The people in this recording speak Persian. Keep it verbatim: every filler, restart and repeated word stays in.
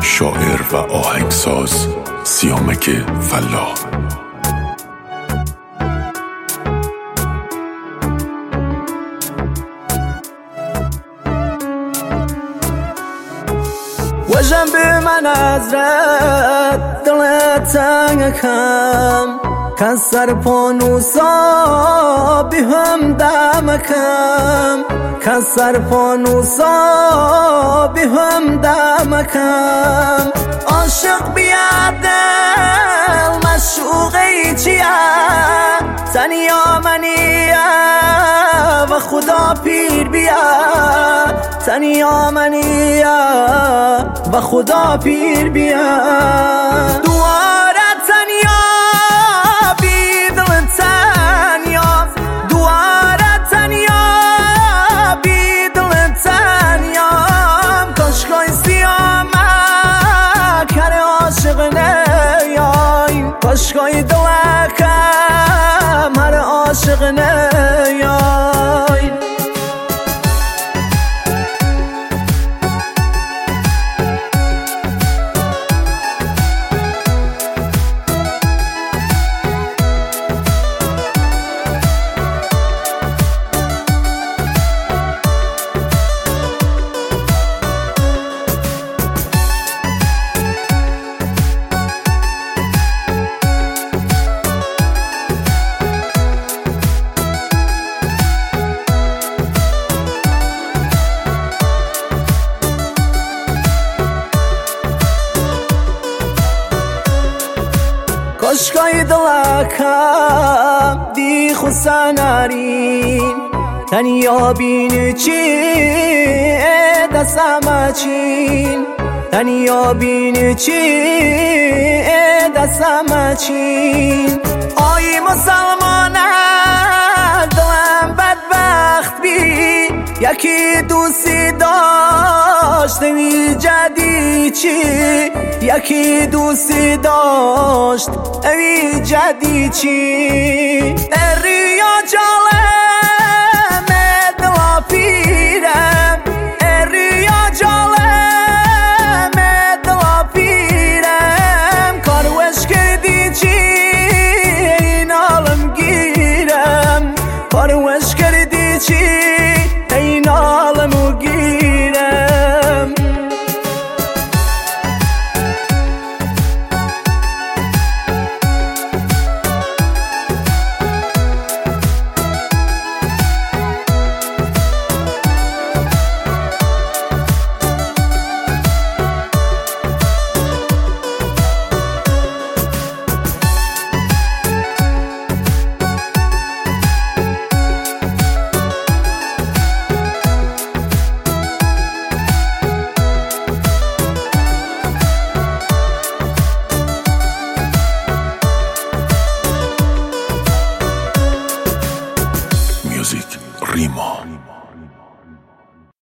شاعر و آهنگساز سیامک فلاح. وجم به من از رد دلت تنگم کسر پانوسا بی هم دمکم کسر پانوسا بی هم دمکم عاشق بیادل مشوقی چیه تنیا منیه و خدا پیر بیا تنیا منیه و خدا پیر بیا دواره تنیا بی دل تنیا دواره تنیا بی دل تنیا کاشکای سیامک هر عاشق نیای کاشکای دلکم هر عاشق نیای کاشکای دلکم دی خوسنارین تنیا بینی چی دستم چین تنیا بینی چی دستم چین آی مسلمان دلم بدبخت بی یکی دوستی داشت وی جدی چی یکی دوستی داشت وی جدی چی